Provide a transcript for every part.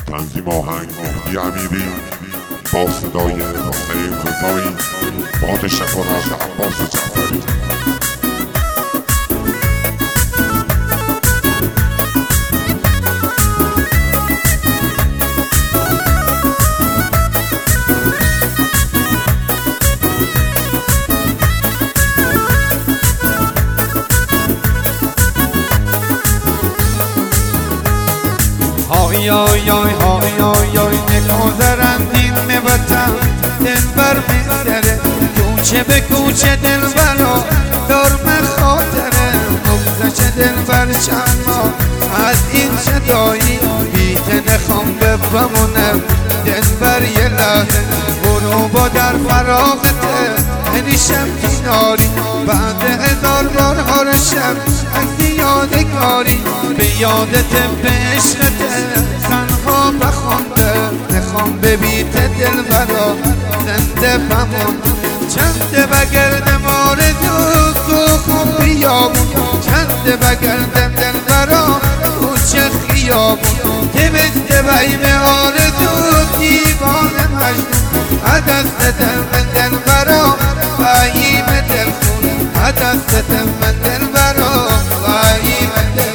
تنظیم آهنگ مهدی امیری با صدای نعیم رضایی با تشکر از عباس جعفری. های های های های های های نگذرندین میبتن دلبر میگذره کوچه به کوچه دلبرا دارم خاطره بگذشت دلبر چند ماه از این جدایی بیته نخوام بمونم دلبر یه لحظه برو با در فراغته هنیشم کناری بعد 1000 بار هرشم عکسی یادگاری به یادت به عشقته تنها بخونده نخوام به بیت دلبرا زنده بمون چنده بگردم آرزو تو خوب بیابون چنده بگردم دلبرا کوچه خیابون دوسته بیم آرزو دیوانه مجنون عدستم من دلبرا باییم دلخون عدستم من دلبرا باییم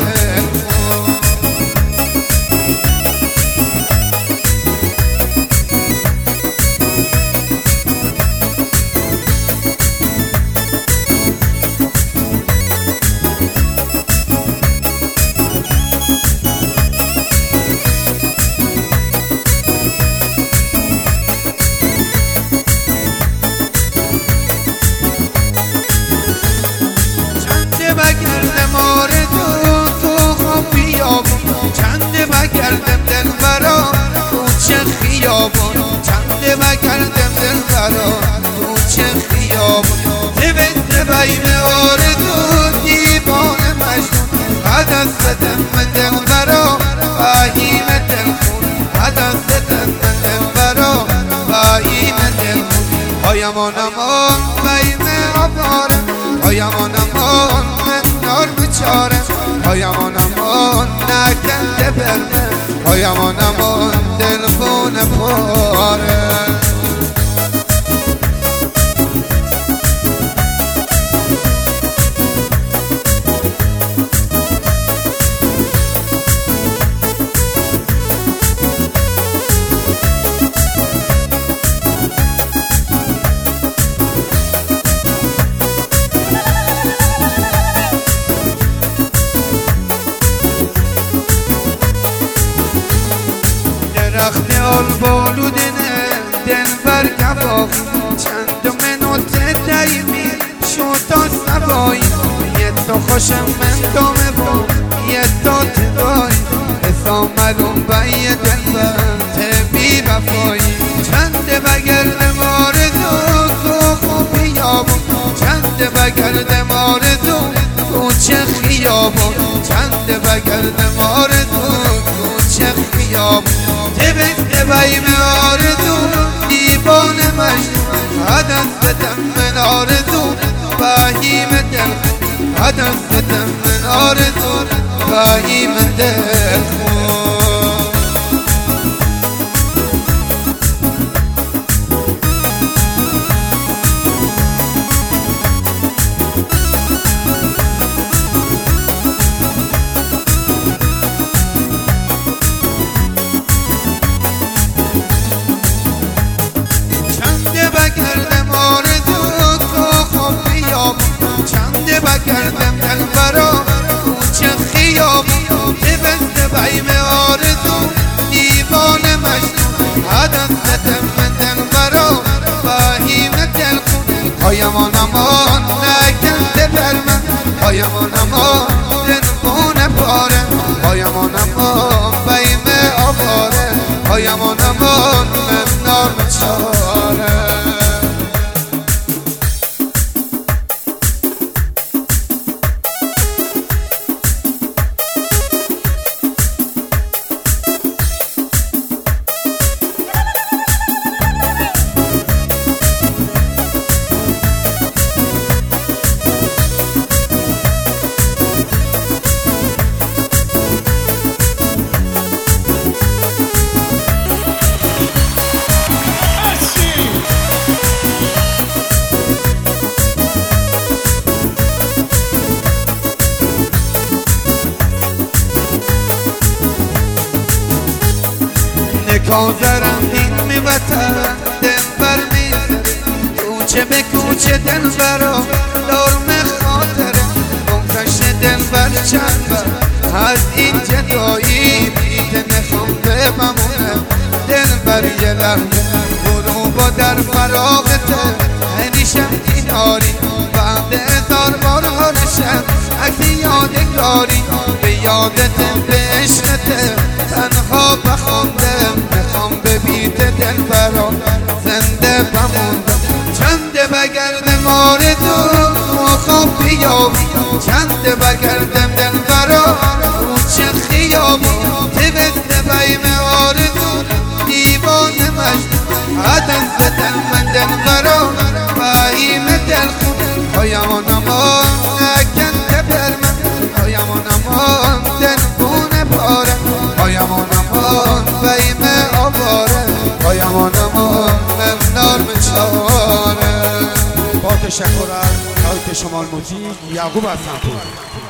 چنده بگردم دلبرا کوچه خیابون چنده بگردم دلبرا کوچه خیابون دوسته بیم آرزو دیوانه مجنون عدستم من دلبرا باییم دلخون عدستم من دلبرا باییم دلخون هایمان امان بیم آبارم هایمان امان من نار بچارم هایمان امان نکنده برده هایمان امان دلخون پاره درخت آلبالودنه دلبر گواهی چند منوته دایمی شد تا سوایی یه تا خوشم من دامه با یه تا تدایی حسام ملوم بایی دلبر تبی وفایی چند بگردم آرزو تو خوب بیابون چند بگردم آرزو کوچه خیابون چند بگردم آرزو کوچه خیابون دوسته بیم آرزو دیوانه مجنون عدستم من آرزو باییم دلخون عدستم من آرزو باییم دلخون چنده بگردم دلبرا کوچه خیابون دوسته بیم آرزو دیوانه مجنون عدستم من دلبرا باییم دلخون هایمان امان نکنده بر من هایمان امان دلخون پاره هایمان امان بیم آواره هایمان امان من نامچاره بازرم دین می وطن دلبر میزن کوچه به کوچه دلبرا دارم خاطره منتش دلبر چند بر از این جدایی که نخوام بمونه دلبر یه لحظه برو با در فراغته هنیشم ایناری بعد 1000 بار حالشم عکس یادگاری به یادتم به عشقته تنها بخوندم میخوام به بیت دلبرا زنده بموندم چنده بگردم آرزو خواب بیابی چنده بگردم دلبرا کوچه خیابی تبسته بیم آرزو دیوانه مجنون عدد دل من دلبرا بیم دل خون پایمان امان نکن بر من پایمان امان دل خونه پاره پایمان امان بیم آواره پایمان امان ممنار مچاره با تشکر از آیت شمال موزیک یعقوب از سمپور